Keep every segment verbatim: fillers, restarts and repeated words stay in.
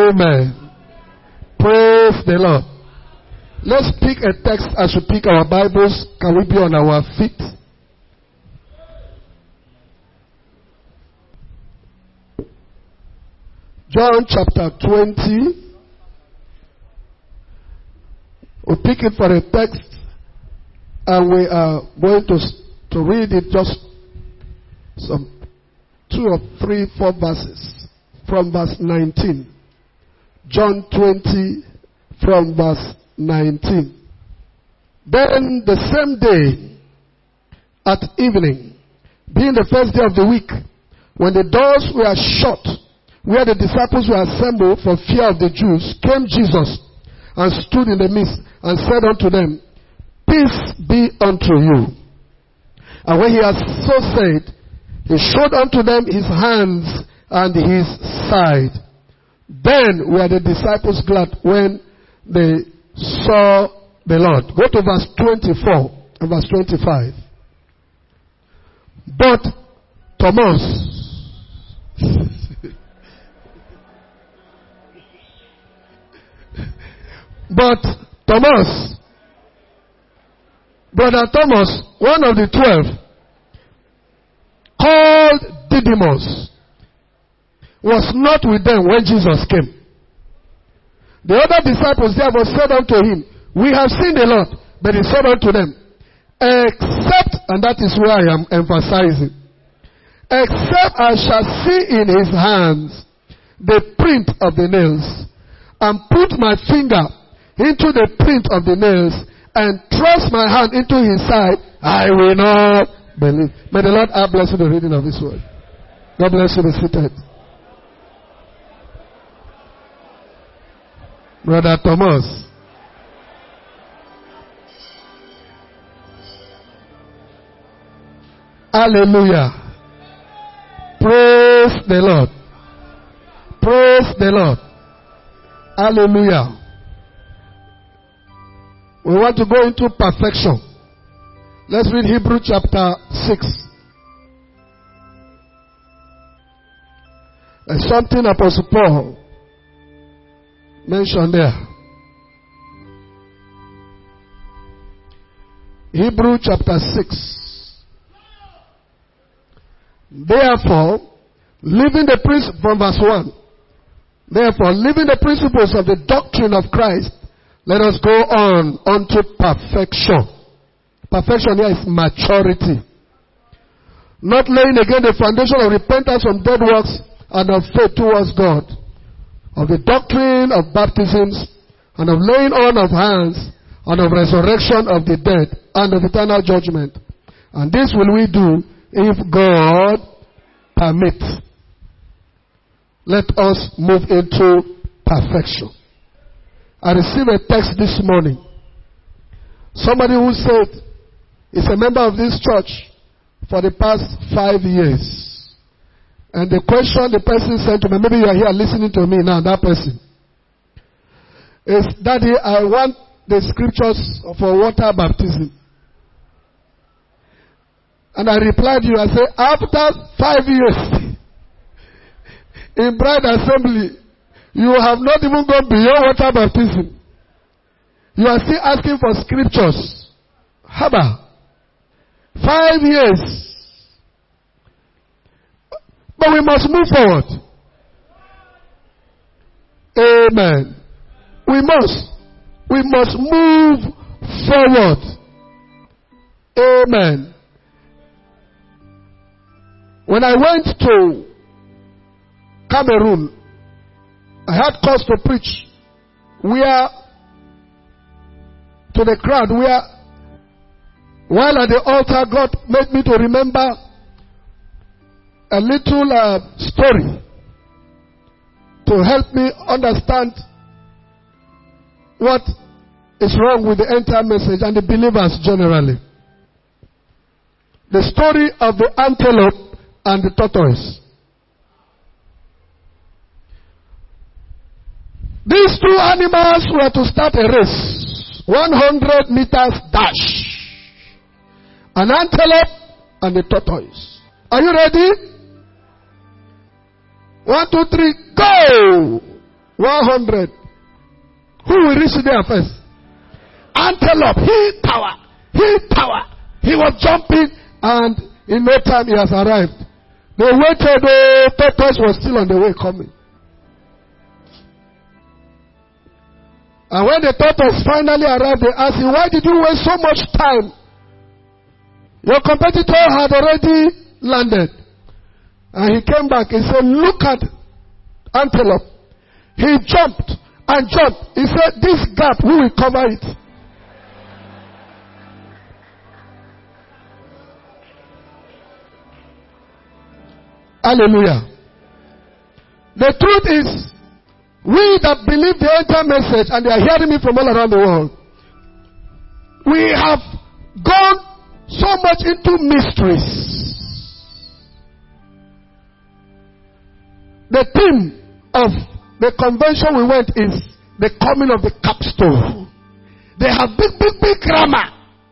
Amen. Praise the Lord. Let's pick a text as we pick our Bibles. Can we be on our feet? John chapter twenty. We pick it for a text and we are going to, to read it just some two or three, four verses from verse nineteen. John twenty from verse nineteen. Then the same day at evening, being the first day of the week, when the doors were shut, where the disciples were assembled for fear of the Jews, came Jesus and stood in the midst and said unto them, Peace be unto you. And when he had so said, he showed unto them his hands and his side. Then were the disciples glad when they saw the Lord. Go to verse twenty-four and verse twenty-five. But Thomas But Thomas, brother Thomas, one of the twelve, called Didymus, was not with them when Jesus came. The other disciples therefore said unto him, We have seen the Lord. But he said unto them, Except, and that is where I am emphasizing, except I shall see in his hands the print of the nails, and put my finger into the print of the nails, and thrust my hand into his side, I will not believe. May the Lord have blessed the reading of this word. God bless you. Be seated. Brother Thomas. Hallelujah. Praise the Lord. Praise the Lord. Hallelujah. We want to go into perfection. Let's read Hebrews chapter six. There's something Apostle Paul mentioned there. Hebrews chapter six. Therefore, leaving the principles, from verse one. Therefore, leaving the principles of the doctrine of Christ, let us go on unto perfection. Perfection here is maturity. Not laying again the foundation of repentance from dead works and of faith towards God, of the doctrine of baptisms, and of laying on of hands, and of resurrection of the dead, and of eternal judgment. And this will we do if God permit. Let us move into perfection. I received a text this morning. Somebody who said is a member of this church for the past five years. And the question the person said to me, maybe you are here listening to me now, that person, is, Daddy, I want the scriptures for water baptism. And I replied to you, I said, after five years in Bride Assembly, you have not even gone beyond water baptism. You are still asking for scriptures. Haba. Five years. But we must move forward. Amen. We must. We must move forward. Amen. When I went to Cameroon, I had cause to preach where, to the crowd, where, while at the altar, God made me to remember a little uh, story to help me understand what is wrong with the entire message and the believers generally. The story of the antelope and the tortoise. These two animals were to start a race, one hundred meters dash. An antelope and a tortoise. Are you ready? One, two, three, go! one hundred. Who will reach there first? Antelope, he tower, he tower. He was jumping, and in no time he has arrived. They waited, the tortoise was still on the way coming. And when the tortoise finally arrived, they asked him, why did you waste so much time? Your competitor had already landed. And he came back and said, look at antelope. He jumped and jumped. He said, this gap, who will cover it? Hallelujah. The truth is, we that believe the entire message, and they are hearing me from all around the world, we have gone so much into mysteries. The theme of the convention we went is the coming of the capstone. They have big, big, big grammar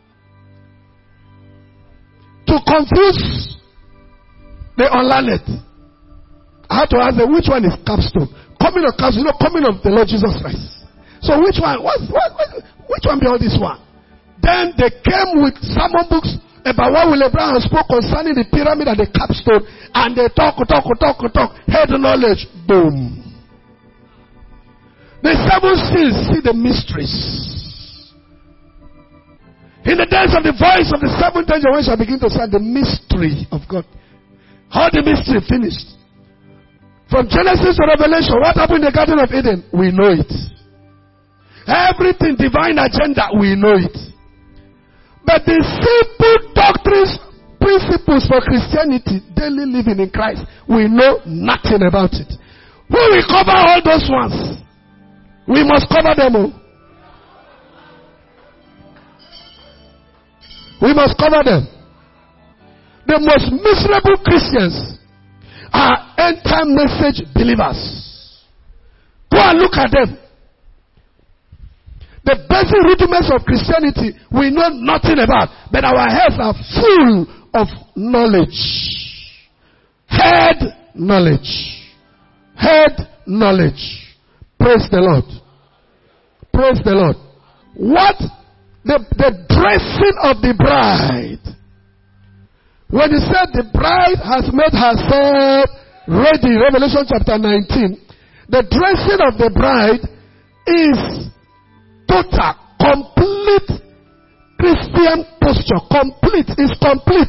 to confuse the unlearned. I had to ask them, which one is capstone? Coming of capstone, you know, coming of the Lord Jesus Christ. So which one? What, what, what, which one be all this one? Then they came with sermon books about what Will Abraham spoke concerning the pyramid and the capstone, and they talk, talk, talk, talk, head knowledge, boom. The seven seals see the mysteries. In the days of the voice of the seventh angel, when shall begin to say the mystery of God. How the mystery finished. From Genesis to Revelation, what happened in the Garden of Eden? We know it. Everything, divine agenda, we know it. But the simple doctrines, principles for Christianity, daily living in Christ, we know nothing about it. Who will cover all those ones? We must cover them all. We must cover them. The most miserable Christians are end-time message believers. Go and look at them. The basic rudiments of Christianity we know nothing about, but our heads are full of knowledge. Head knowledge. Head knowledge. Praise the Lord. Praise the Lord. What? The, the dressing of the bride. When he said the bride has made herself ready, Revelation chapter nineteen, the dressing of the bride is total, complete Christian posture. Complete, is complete.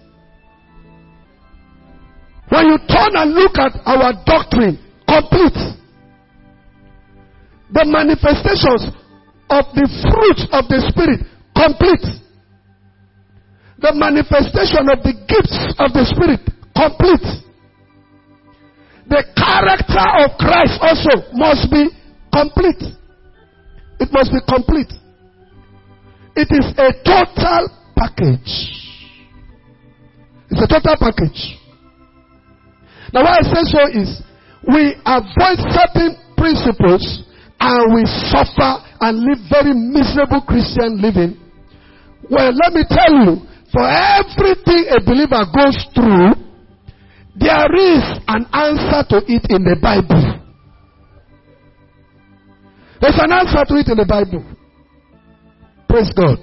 When you turn and look at our doctrine, complete. The manifestations of the fruits of the Spirit, complete. The manifestation of the gifts of the Spirit, complete. The character of Christ also must be complete. It must be complete. It is a total package. It's a total package. Now why I say so is, we avoid certain principles and we suffer and live very miserable Christian living. Well, let me tell you, for everything a believer goes through, there is an answer to it in the Bible. There's an answer to it in the Bible. Praise God.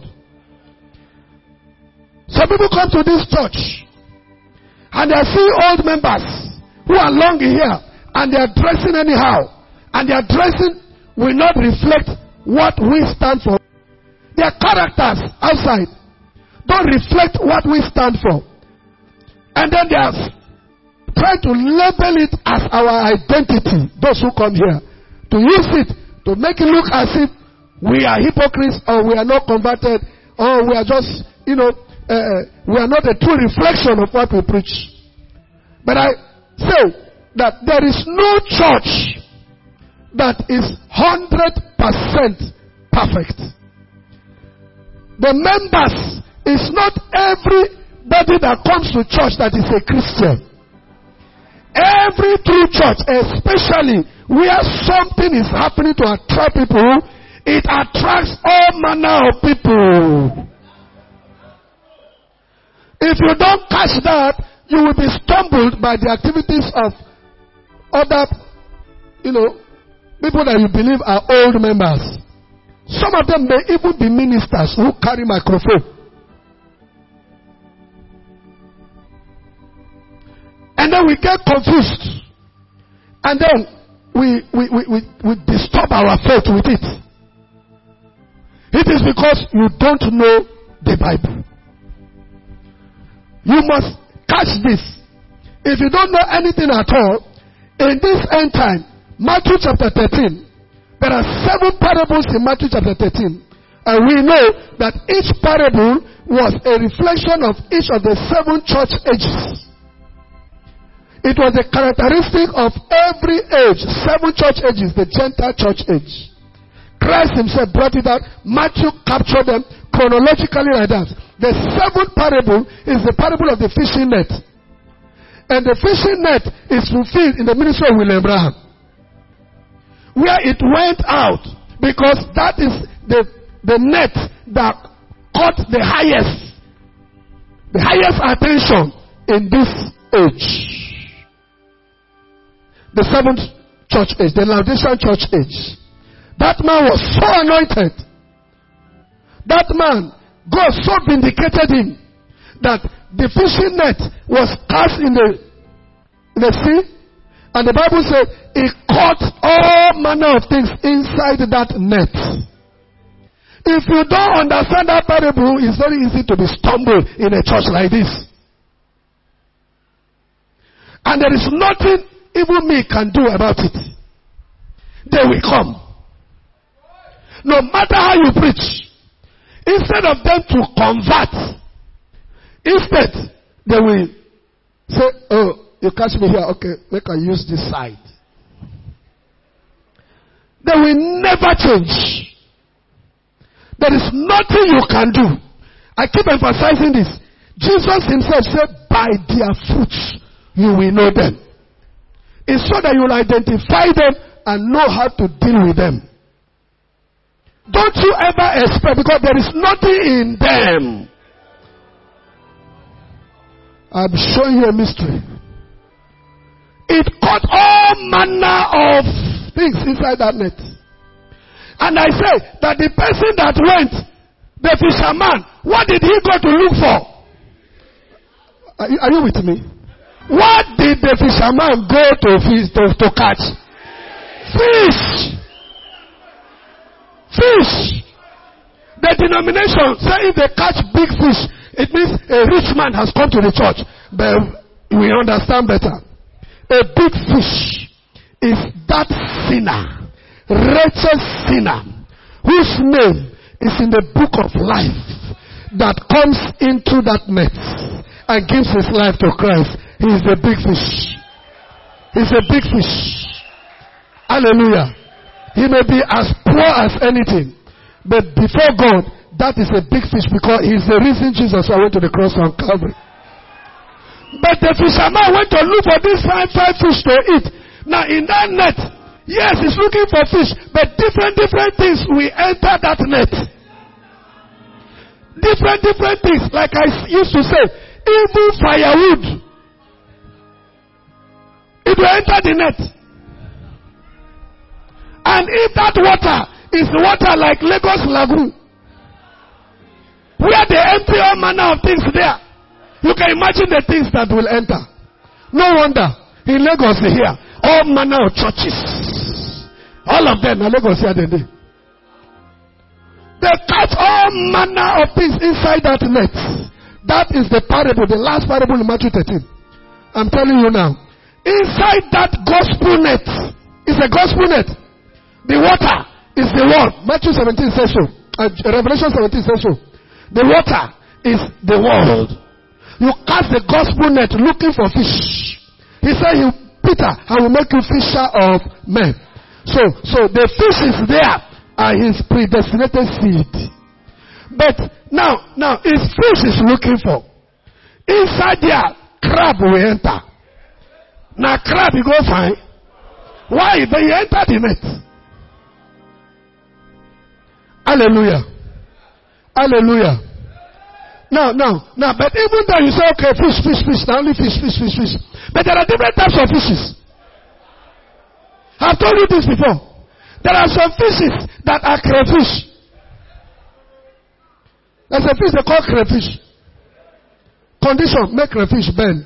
Some people come to this church and they see old members who are long here and they are dressing anyhow, and their dressing will not reflect what we stand for. Their characters outside don't reflect what we stand for. And then they are trying to label it as our identity, those who come here, to use it to make it look as if we are hypocrites, or we are not converted, or we are just, you know, uh, we are not a true reflection of what we preach. But I say that there is no church that is one hundred percent perfect. The members, is not everybody that comes to church that is a Christian. Every true church, especially where something is happening to attract people, it attracts all manner of people. If you don't catch that, you will be stumbled by the activities of other, you know, people that you believe are old members. Some of them may even be ministers who carry microphone. And then we get confused. And then we, we, we, we, we disturb our faith with it. It is because you don't know the Bible. You must catch this. If you don't know anything at all, in this end time, Matthew chapter thirteen, there are seven parables in Matthew chapter thirteen. And we know that each parable was a reflection of each of the seven church ages. It was a characteristic of every age, seven church ages, the Gentile church age. Christ himself brought it out. Matthew captured them chronologically like that. The seventh parable is the parable of the fishing net. And the fishing net is fulfilled in the ministry of William Branham, where it went out, because that is the, the net that caught the highest, the highest attention in this age. The seventh church age, the Laodicean church age. That man was so anointed. That man, God so vindicated him that the fishing net was cast in the, in the sea, and the Bible said he caught all manner of things inside that net. If you don't understand that parable, it's very easy to be stumbled in a church like this. And there is nothing even me can do about it. They will come. No matter how you preach, instead of them to convert, instead they will say, oh, you catch me here, okay, make I use this side. They will never change. There is nothing you can do. I keep emphasizing this. Jesus himself said, by their fruits you will know them. It's so that you will identify them and know how to deal with them. Don't you ever expect, because there is nothing in them. I'm showing you a mystery. It caught all manner of things inside that net. And I say that the person that went, the fisherman, what did he go to look for? Are you, are you with me? What did the fisherman go to fish to, to catch? Fish. Fish. The denomination say if they catch big fish, it means a rich man has come to the church. But we understand better. A big fish is that sinner, wretched sinner, whose name is in the book of life, that comes into that net and gives his life to Christ. He is a big fish. He's a big fish. Hallelujah. He may be as poor as anything, but before God, that is a big fish, because he is the reason Jesus went to the cross on Calvary. But the fisherman went to look for these five, five fish to eat. Now in that net, yes, he's looking for fish, but different, different things will enter that net. Different, different things. Like I used to say, even firewood, it will enter the net. And if that water is water like Lagos Lagoon, where they empty all manner of things there, you can imagine the things that will enter. No wonder in Lagos here, all manner of churches, all of them are Lagos here today. They catch all manner of things inside that net. That is the parable, the last parable in Matthew thirteen. I'm telling you now. Inside that gospel net is a gospel net. The water is the word. Matthew seventeen says so. Uh, Revelation seventeen says so. The water is the world. You cast the gospel net looking for fish. He said, "You, Peter, I will make you fisher of men." So, so the fish is there, and his predestinated seed. But now, now his fish is looking for. Inside there, crab will enter. Now crab you go find. Why? But you enter the net. Hallelujah. Hallelujah. Now, now, now, but even though you say, okay, fish, fish, fish, now only fish, fish, fish, fish. But there are different types of fishes. I've told you this before. There are some fishes that are crayfish. There's a fish they call crayfish. Condition, make crayfish bend.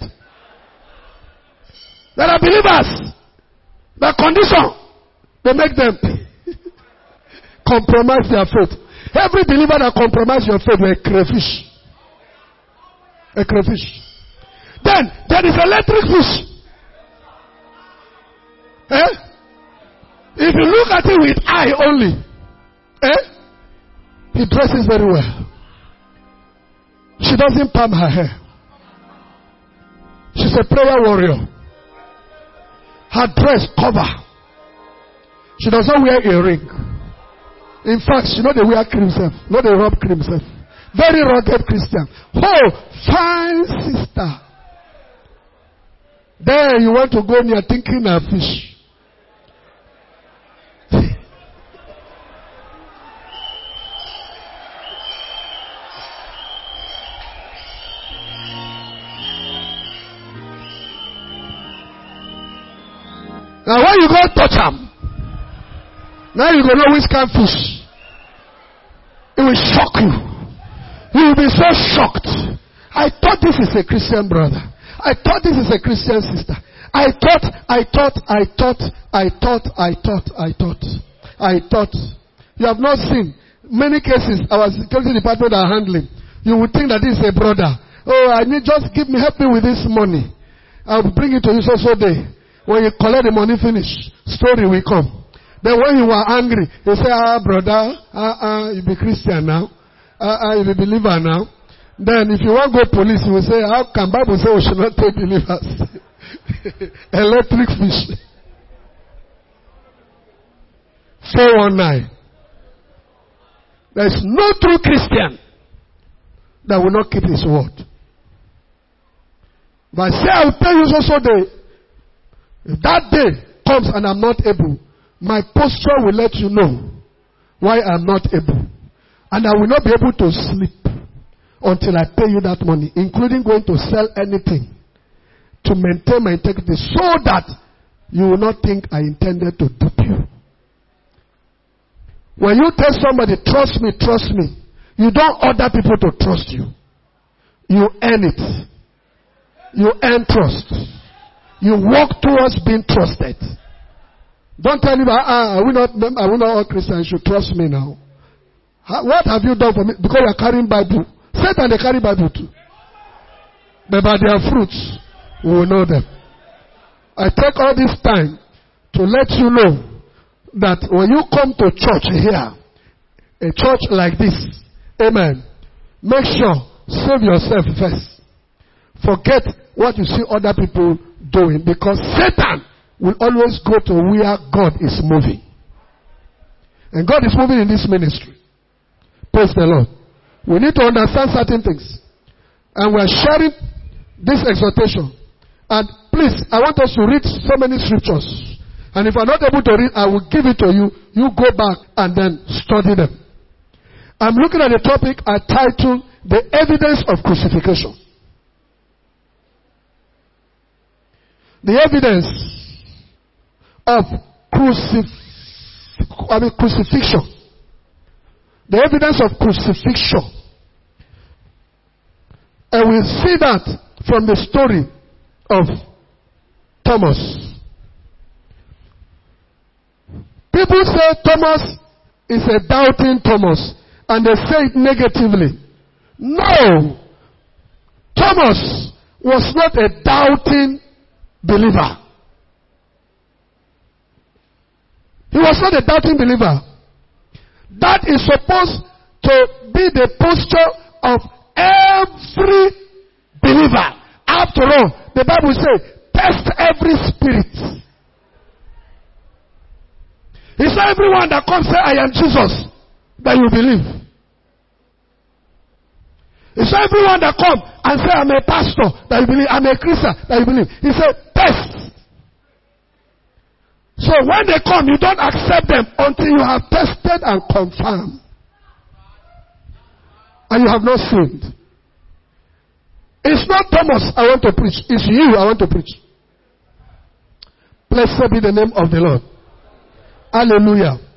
There are believers. The condition, they make them compromise their faith. Every believer that compromises your faith with a crayfish. A crayfish. Then, there is electric fish. Eh? If you look at it with eye only, eh? He dresses very well. She doesn't palm her hair. She's a prayer warrior. Her dress cover. She does not wear a ring. In fact, she know they wear cream self. Not they rub cream self. Very rugged Christian. Oh, fine sister. There you want to go near thinking of fish. Now when you go touch them, now you go know which kind of fish. It will shock you. You will be so shocked. I thought this is a Christian brother. I thought this is a Christian sister. I thought, I thought, I thought, I thought, I thought, I thought, I thought. You have not seen many cases our security department are handling. You would think that this is a brother. Oh, I need just give me help me with this money. I'll bring it to you so so day. When you collect the money finish, story will come. Then when you are angry, you say, ah, brother, ah, ah, you be Christian now. Ah, ah, you be believer now. Then if you want to go police, you will say, how can Bible say we should not take believers? Electric fish. four one nine. There is no true Christian that will not keep his word. But I say, I will tell you so so day. If that day comes and I'm not able, my posture will let you know why I'm not able. And I will not be able to sleep until I pay you that money, including going to sell anything to maintain my integrity so that you will not think I intended to dupe you. When you tell somebody, trust me, trust me, you don't order people to trust you. You earn it. You earn trust. You walk towards being trusted. Don't tell him, ah, are we not, are we not all Christians? You should trust me now. How, what have you done for me? Because you are carrying Bible. Satan, they carry Bible too. But by their fruits, we will know them. I take all this time to let you know that when you come to church here, a church like this, amen, make sure, save yourself first. Forget what you see other people doing, because Satan will always go to where God is moving. And God is moving in this ministry. Praise the Lord. We need to understand certain things. And we are sharing this exhortation. And please, I want us to read so many scriptures. And if I'm not able to read, I will give it to you. You go back and then study them. I'm looking at the topic I titled, The Evidence of Crucifixion. The evidence of crucif- I mean crucifixion. The evidence of crucifixion. And we see that from the story of Thomas. People say Thomas is a doubting Thomas, and they say it negatively. No! Thomas was not a doubting believer. He was not a doubting believer. That is supposed to be the posture of every believer. After all, the Bible says, test every spirit. It's not everyone that comes say, I am Jesus, that you believe. It's not everyone that comes and say, I'm a pastor, that you believe. I'm a Christian, that you believe. He said, test. So when they come, you don't accept them until you have tested and confirmed. And you have not sinned. It's not Thomas I want to preach. It's you I want to preach. Blessed be the name of the Lord. Hallelujah.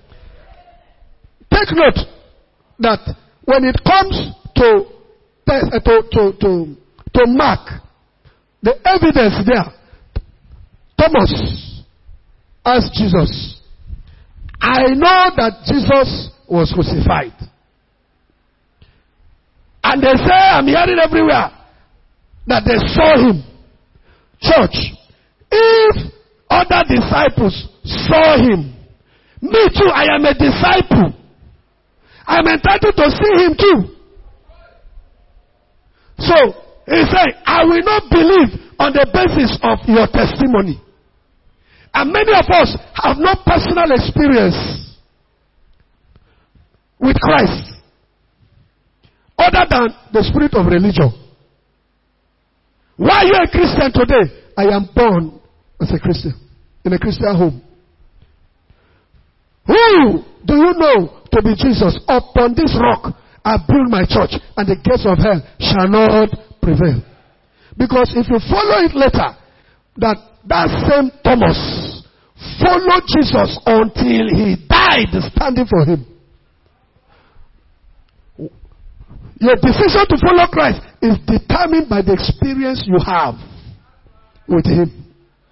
take note that when it comes to, to, to, to, to Mark, the evidence there, Thomas asked Jesus, I know that Jesus was crucified. And they say, I'm hearing everywhere, that they saw him. Church, if other disciples saw him, me too, I am a disciple. I am entitled to see him too. So, he said, I will not believe on the basis of your testimony. And many of us have no personal experience with Christ other than the spirit of religion. Why are you a Christian today? I am born as a Christian, in a Christian home. Who do you know to be Jesus? Upon this rock I build my church, and the gates of hell shall not prevail. Because if you follow it later, that that same Thomas followed Jesus until he died standing for him. Your decision to follow Christ is determined by the experience you have with him.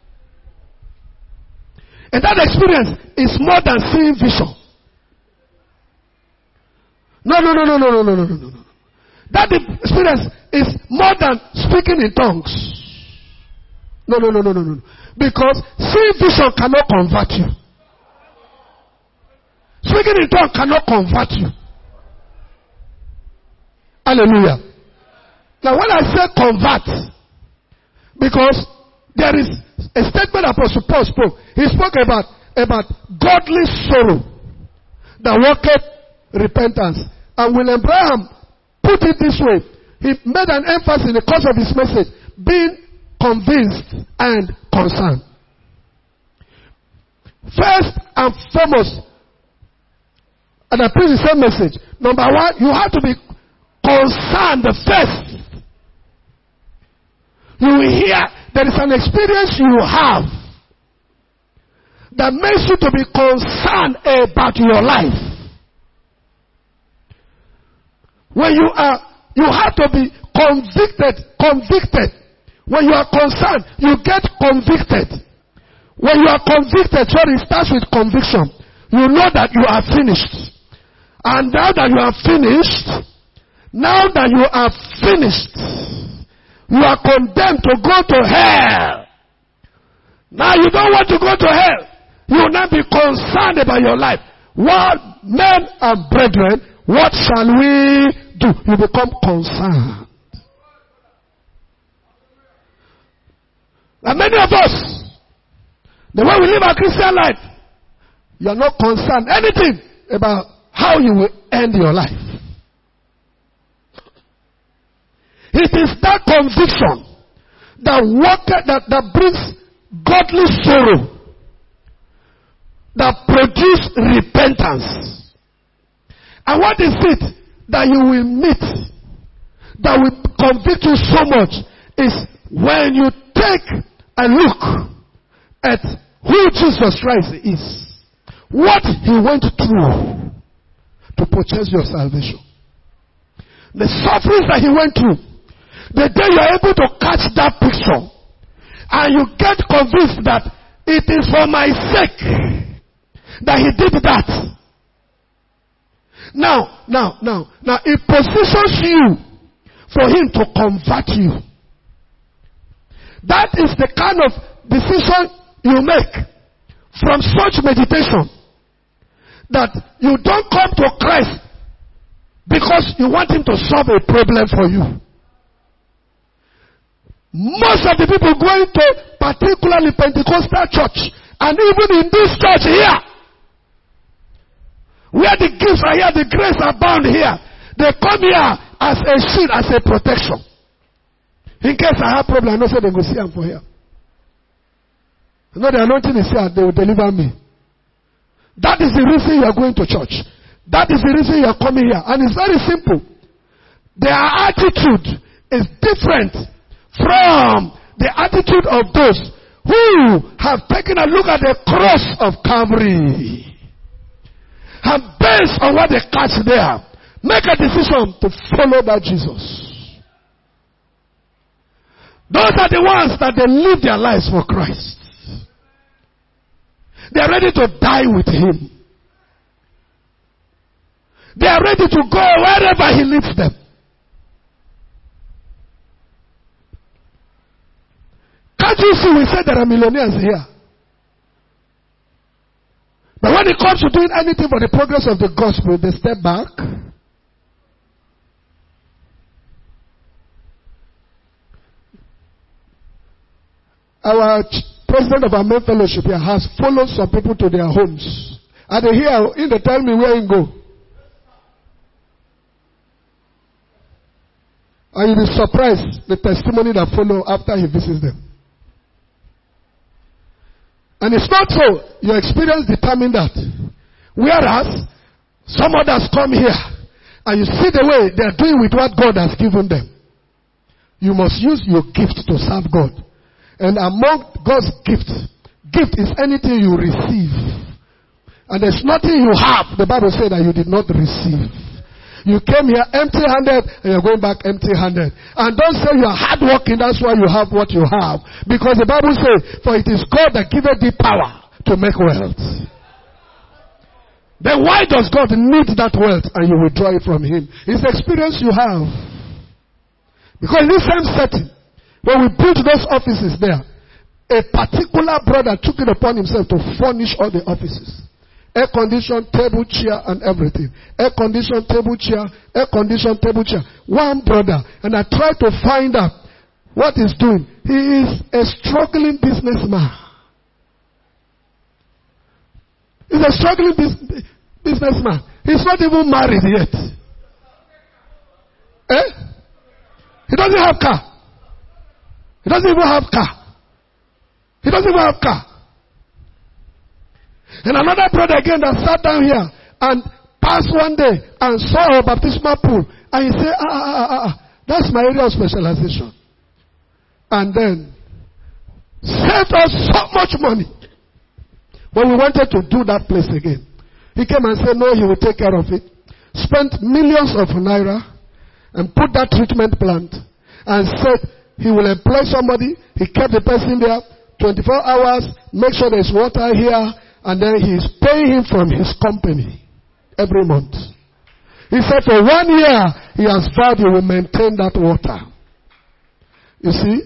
And that experience is more than seeing vision. No, no, no, no, no, no, no, no, no, no. That experience is more than speaking in tongues. No, no, no, no, no, no. Because seeing vision cannot convert you. Speaking in tongues cannot convert you. Hallelujah. Now when I say convert, because there is a statement Apostle Paul spoke. He spoke about, about godly sorrow that worketh repentance. And William Branham put it this way. He made an emphasis in the course of his message, being convinced and concerned. First and foremost, and I preach the same message. Number one, you have to be concerned first. You will hear there is an experience you have that makes you to be concerned about your life. When you are, you have to be convicted, convicted. When you are concerned, you get convicted. When you are convicted, sorry, it starts with conviction. You know that you are finished. And now that you are finished, now that you are finished, you are condemned to go to hell. Now you don't want to go to hell. You will not be concerned about your life. What, men and brethren, what shall we do? You become concerned. And many of us, the way we live our Christian life, you are not concerned anything about how you will end your life. It is that conviction that work, that, that brings godly sorrow, that produces repentance. And what is it that you will meet that will convict you so much is when you take a look at who Jesus Christ is, what he went through to purchase your salvation, the sufferings that he went through. The day you are able to catch that picture and you get convinced that it is for my sake that he did that. Now, now, now, now it positions you for him to convert you. That is the kind of decision you make from such meditation, that you don't come to Christ because you want him to solve a problem for you. Most of the people going to particularly Pentecostal church, and even in this church here, where the gifts are here, the grace are bound here, they come here as a shield, as a protection. In case I have problem, I know so they will see I'm for here. I know the anointing is here, they will deliver me. That is the reason you are going to church. That is the reason you are coming here. And it's very simple. Their attitude is different from the attitude of those who have taken a look at the cross of Calvary And based on what they catch there, make a decision to follow that Jesus. Those are the ones that they live their lives for Christ. They are ready to die with Him. They are ready to go wherever He leads them. Can't you see we said there are millionaires here? But when it comes to doing anything for the progress of the gospel, they step back. Our president of our main fellowship here has followed some people to their homes. And they hear, in they tell me where you go. And you'll be surprised the testimony that follow after he visits them. And it's not so. Your experience determines that. Whereas, some others come here, and you see the way they are doing with what God has given them. You must use your gift to serve God. And among God's gifts, gift is anything you receive. And there's nothing you have, the Bible says, that you did not receive. You came here empty-handed and you're going back empty-handed. And don't say you are hardworking, that's why you have what you have. Because the Bible says, for it is God that giveth thee power to make wealth. Then why does God need that wealth and you withdraw it from Him? It's the experience you have. Because in this same setting, when we built those offices there, a particular brother took it upon himself to furnish all the offices. Air conditioned, table, chair, and everything. Air conditioned, table, chair, air conditioned, table, chair. One brother. And I tried to find out what he's doing. He is a struggling businessman. He's a struggling bus- businessman. He's not even married yet. Eh? He doesn't have car. He doesn't even have car. He doesn't even have car. And another brother again that sat down here and passed one day and saw a baptismal pool. And he said, ah, ah, ah, ah, ah, that's my area of specialization. And then saved us so much money. When we wanted to do that place again, he came and said, no, he will take care of it. Spent millions of naira and put that treatment plant and said he will employ somebody. He kept the person there twenty-four hours, make sure there's water here. And then he's paying him from his company every month. He said for one year, he has vowed he will maintain that water. You see?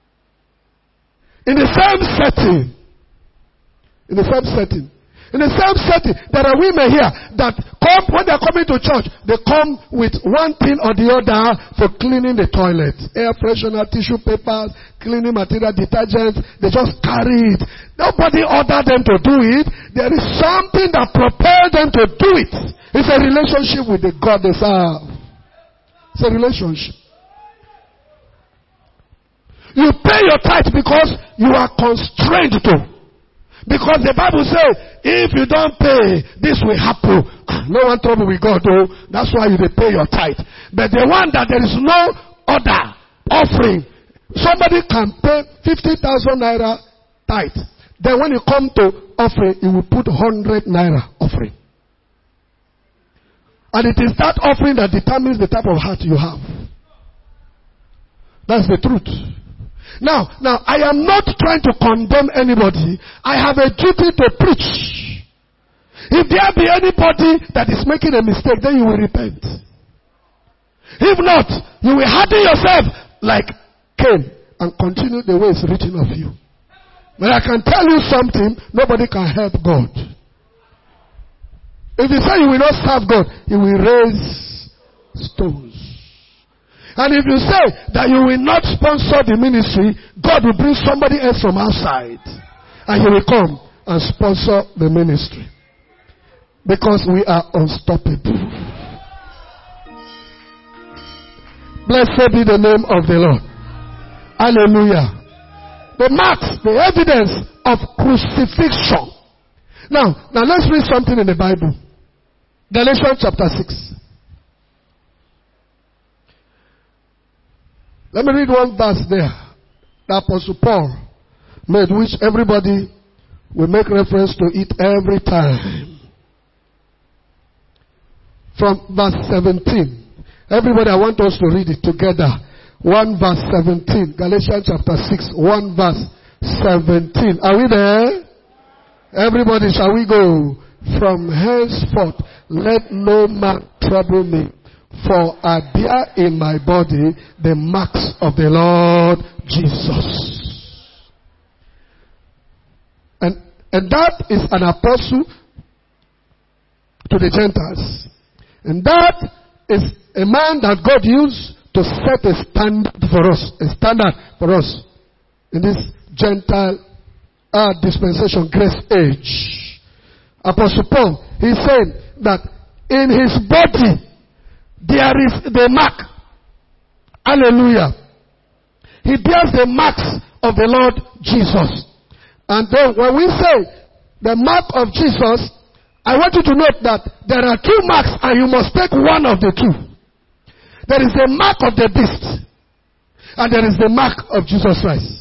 In the same setting, in the same setting, in the same setting, there are women here that come, when they're coming to church, they come with one thing or the other for cleaning the toilet. Air freshener, tissue papers, cleaning material, detergents. They just carry it. Nobody ordered them to do it. There is something that propelled them to do it. It's a relationship with the God they serve. It's a relationship. You pay your tithe because you are constrained to. Because the Bible says, if you don't pay, this will happen. No one trouble with God, though. That's why you pay your tithe. But the one that there is no order, offering, somebody can pay fifty thousand naira tithe. Then when you come to offering, you will put one hundred naira offering. And it is that offering that determines the type of heart you have. That's the truth. Now, now, I am not trying to condemn anybody. I have a duty to preach. If there be anybody that is making a mistake, then you will repent. If not, you will harden yourself like Cain and continue the way it's written of you. But I can tell you something, nobody can help God. If you say you will not serve God, He will raise stones. And if you say that you will not sponsor the ministry, God will bring somebody else from outside. And He will come and sponsor the ministry. Because we are unstoppable. Blessed be the name of the Lord. Hallelujah. The marks, the evidence of crucifixion. Now, now let's read something in the Bible. Galatians chapter six. Let me read one verse there. The Apostle Paul made, which everybody will make reference to it every time. from verse seventeen. Everybody, I want us to read it together. one verse seventeen. Galatians chapter six, one verse seventeen. Are we there? Everybody, shall we go? From henceforth, let no man trouble me, for I bear in my body the marks of the Lord Jesus. And, and that is an apostle to the Gentiles. And that is a man that God used to set a standard for us. A standard for us in this Gentile uh, dispensation, grace age. Apostle Paul, he's saying that in his body there is the mark. Hallelujah. He bears the marks of the Lord Jesus. And then when we say the mark of Jesus, I want you to note that there are two marks and you must take one of the two. There is the mark of the beast and there is the mark of Jesus Christ.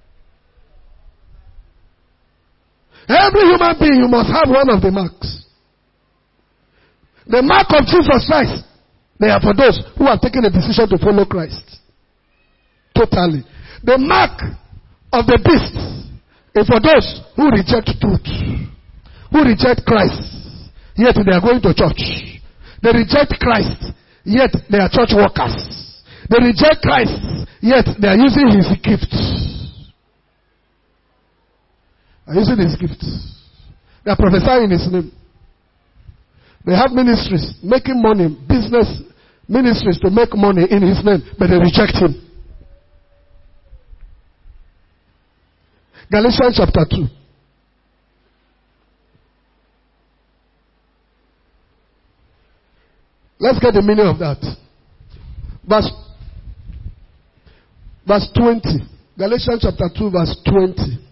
Every human being, you must have one of the marks. The mark of Jesus Christ, they are for those who have taken a decision to follow Christ. Totally. The mark of the beast is for those who reject truth, who reject Christ, yet they are going to church. They reject Christ, yet they are church workers. They reject Christ, yet they are using his gifts. Are using his gifts. They are prophesying in his name. They have ministries, making money, business ministries to make money in his name, but they reject him. Galatians chapter two. Let's get the meaning of that. Verse, verse twenty. Galatians chapter two, verse twenty.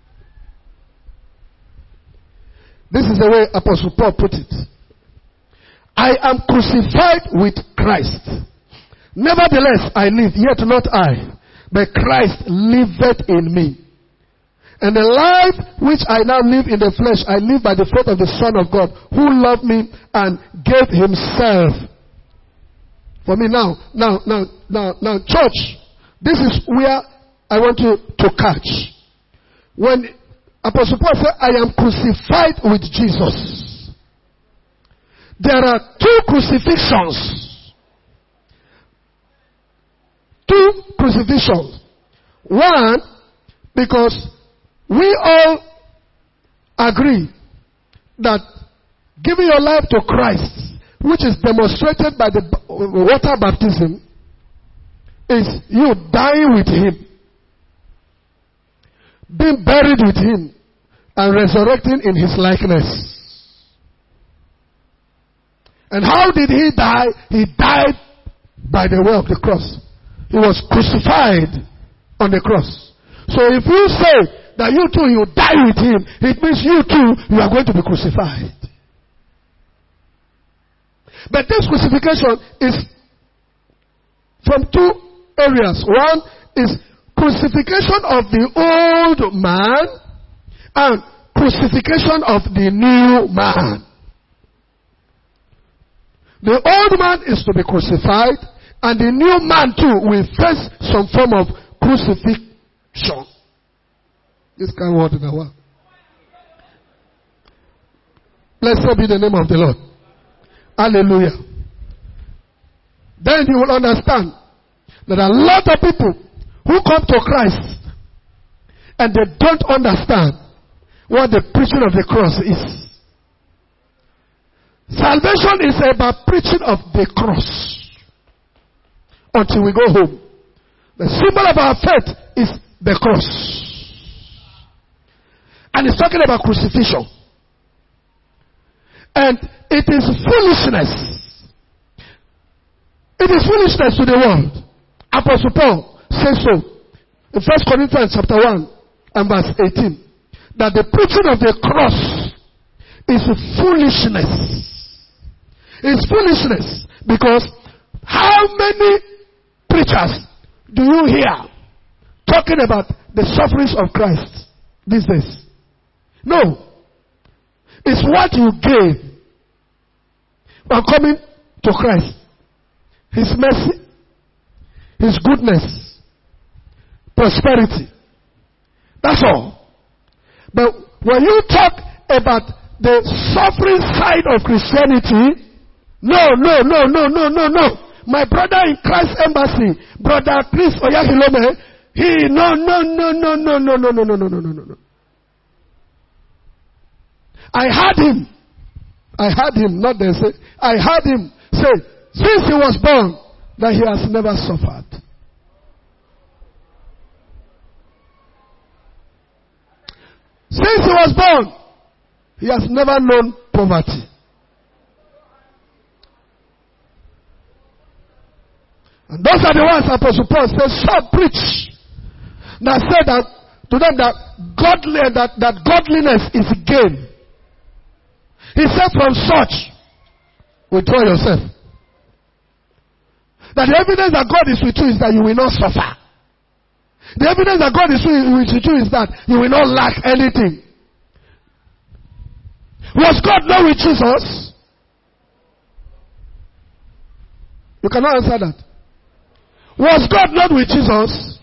This is the way Apostle Paul put it. I am crucified with Christ. Nevertheless, I live, yet not I, but Christ liveth in me. And the life which I now live in the flesh, I live by the faith of the Son of God, who loved me and gave himself for me. Now, now, now, now, now, church, this is where I want you to catch. When Apostle Paul said, I am crucified with Jesus. There are two crucifixions. Two crucifixions. One, because we all agree that giving your life to Christ, which is demonstrated by the water baptism, is you dying with him, being buried with him, and resurrecting in his likeness. And how did he die? He died by the way of the cross. He was crucified on the cross. So if you say that you too, you die with him, it means you too, you are going to be crucified. But this crucifixion is from two areas. One is crucifixion of the old man and crucifixion of the new man. The old man is to be crucified, and the new man too will face some form of crucifixion. This kind of word in the world. Blessed be the name of the Lord. Hallelujah. Then you will understand that a lot of people who come to Christ and they don't understand what the preaching of the cross is. Salvation is about preaching of the cross until we go home. The symbol of our faith is the cross. And it's talking about crucifixion. And it is foolishness. It is foolishness to the world. Apostle Paul says so in First Corinthians chapter one and verse eighteen. That the preaching of the cross is foolishness. It's foolishness because how many preachers do you hear talking about the sufferings of Christ these days? No. It's what you gave. I'm coming to Christ. His mercy, His goodness, prosperity. That's all. But when you talk about the suffering side of Christianity, no, no, no, no, no, no, no. My brother in Christ Embassy, Brother Chris Oyahilome, he, no, no, no, no, no, no, no, no, no, no, no, no, no. I heard him. I heard him, not they say. I heard him say, since he was born, that he has never suffered. Since he was born, he has never known poverty. And those are the ones Apostle Paul says, shall preach. That said that to them that godly that, that godliness is gain. He said, from such, withdraw yourself. That the evidence that God is with you is that you will not suffer. The evidence that God is with you is that you will not lack anything. Was God not with Jesus? You cannot answer that. Was God not with Jesus?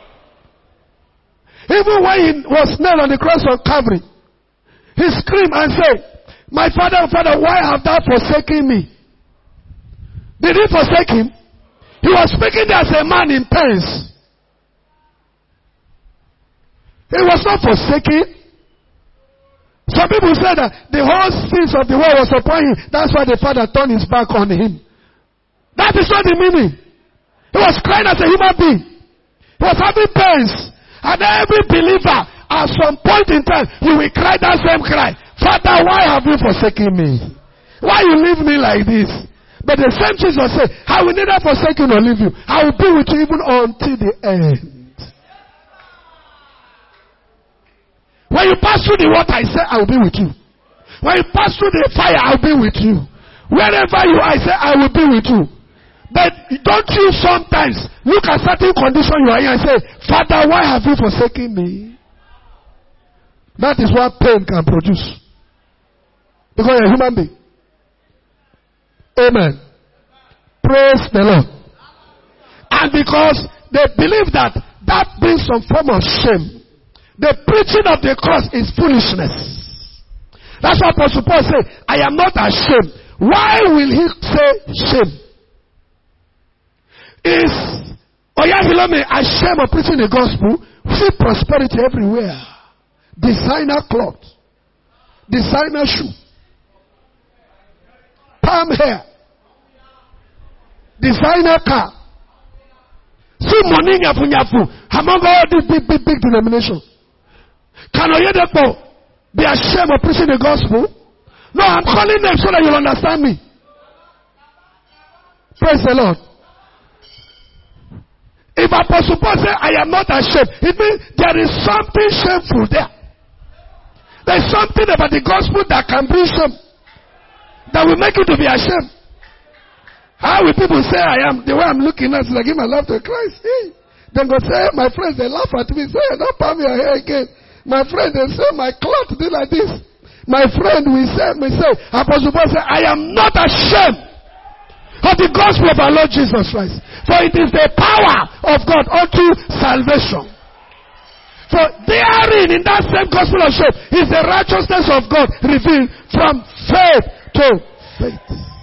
Even when he was nailed on the cross of Calvary, he screamed and said, my Father, Father, why have thou forsaken me? Did he forsake him? He was speaking as a man in pains. He was not forsaken. Some people say that the whole sins of the world was upon him. That's why the Father turned his back on him. That is not the meaning. He was crying as a human being. He was having pains. And every believer, at some point in time, you will cry that same cry. Father, why have you forsaken me? Why you leave me like this? But the same Jesus said, I will neither forsake you nor leave you. I will be with you even until the end. When you pass through the water, I say, I will be with you. When you pass through the fire, I will be with you. Wherever you are, I say, I will be with you. But don't you sometimes look at certain condition you are in and say, Father, why have you forsaken me? That is what pain can produce. Because you're a human being. Amen. Praise the Lord. And because they believe that that brings some form of shame. The preaching of the cross is foolishness. That's what Apostle Paul said, I am not ashamed. Why will he say shame? Is Oyahilome ashamed of preaching the gospel? See prosperity everywhere. Designer clothes. Designer shoe. Palm hair. Designer car. See money nyafu nyafu among all these big, big, big denominations. Can Oyedepo be ashamed of preaching the gospel? No, I'm calling them so that you'll understand me. Praise the Lord. If Apostle Paul says, I am not ashamed, it means there is something shameful there. There is something about the gospel that can bring shame, that will make you to be ashamed. How will people say I am? The way I'm looking at it, I give my life to Christ. Hey. Then God say, my friends, they laugh at me. Say, don't palm your hair again. My friend, they say, my cloth did like this. My friend, we say, we say, Apostle Paul said, I am not ashamed of the gospel of our Lord Jesus Christ. For it is the power of God unto salvation. For therein, in that same gospel of faith, is the righteousness of God revealed from faith to faith.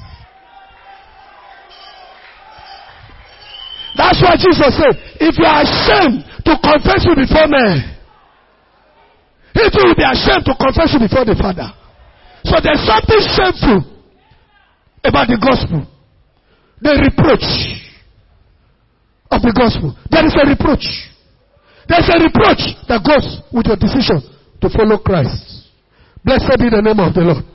That's why Jesus said, if you are ashamed to confess you before men, he too will be ashamed to confess you before the Father. So there's something shameful about the gospel. The reproach of the gospel. There is a reproach. There is a reproach that goes with your decision to follow Christ. Blessed be the name of the Lord.